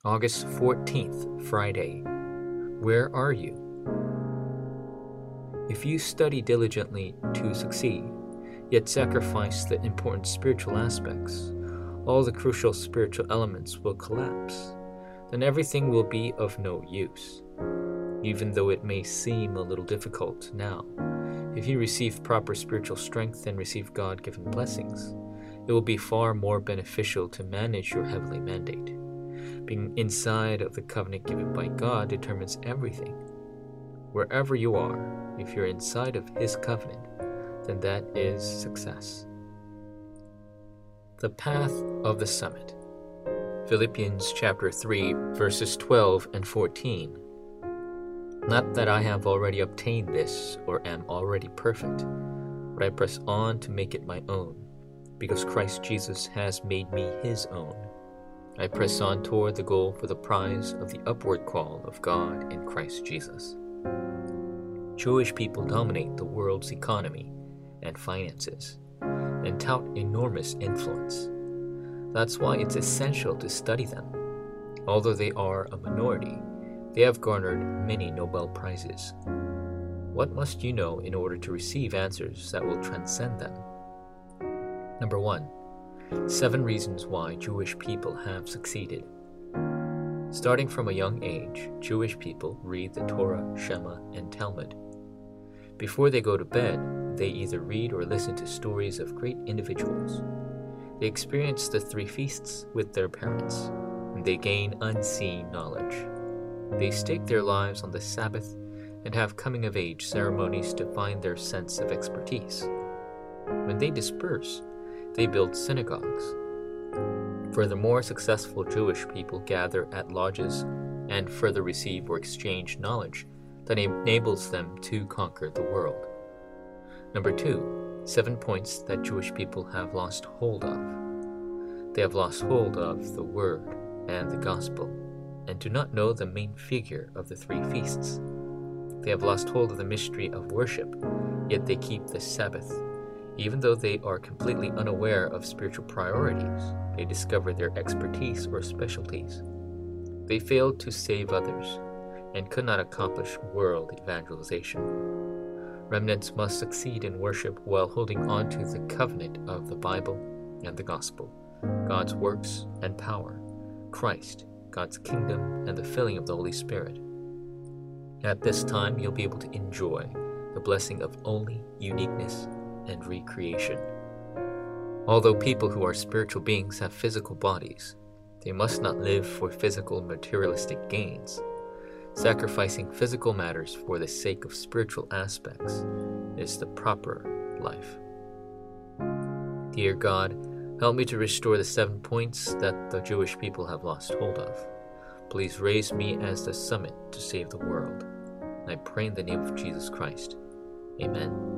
August 14th, Friday. Where are you? If you study diligently to succeed, yet sacrifice the important spiritual aspects, all the crucial spiritual elements will collapse. Then everything will be of no use. Even though it may seem a little difficult now, if you receive proper spiritual strength and receive God-given blessings, it will be far more beneficial to manage your heavenly mandate. Being inside of the covenant given by God determines everything. Wherever you are, if you're inside of His covenant, then that is success. The path of the summit. Philippians chapter 3, verses 12 and 14. Not that I have already obtained this or am already perfect, but I press on to make it my own, because Christ Jesus has made me His own. I press on toward the goal for the prize of the upward call of God in Christ Jesus. Jewish people dominate the world's economy and finances and tout enormous influence. That's why it's essential to study them. Although they are a minority, they have garnered many Nobel Prizes. What must you know in order to receive answers that will transcend them? Number 1. 7 reasons why Jewish people have succeeded. Starting from a young age, Jewish people read the Torah, Shema, and Talmud. Before they go to bed, they either read or listen to stories of great individuals. They experience the 3 feasts with their parents, and they gain unseen knowledge. They stake their lives on the Sabbath and have coming-of-age ceremonies to find their sense of expertise. When they disperse, they build synagogues. Furthermore, successful Jewish people gather at lodges and further receive or exchange knowledge that enables them to conquer the world. Number 2, 7 points that Jewish people have lost hold of. They have lost hold of the Word and the Gospel, and do not know the main figure of the 3 feasts. They have lost hold of the mystery of worship, yet they keep the Sabbath. Even though they are completely unaware of spiritual priorities, they discover their expertise or specialties. They failed to save others and could not accomplish world evangelization. Remnants must succeed in worship while holding on to the covenant of the Bible and the Gospel, God's works and power, Christ, God's kingdom, and the filling of the Holy Spirit. At this time, you'll be able to enjoy the blessing of only uniqueness and recreation. Although people who are spiritual beings have physical bodies, they must not live for physical materialistic gains. Sacrificing physical matters for the sake of spiritual aspects is the proper life. Dear God, help me to restore the 7 points that the Jewish people have lost hold of. Please raise me as the summit to save the world. I pray in the name of Jesus Christ. Amen.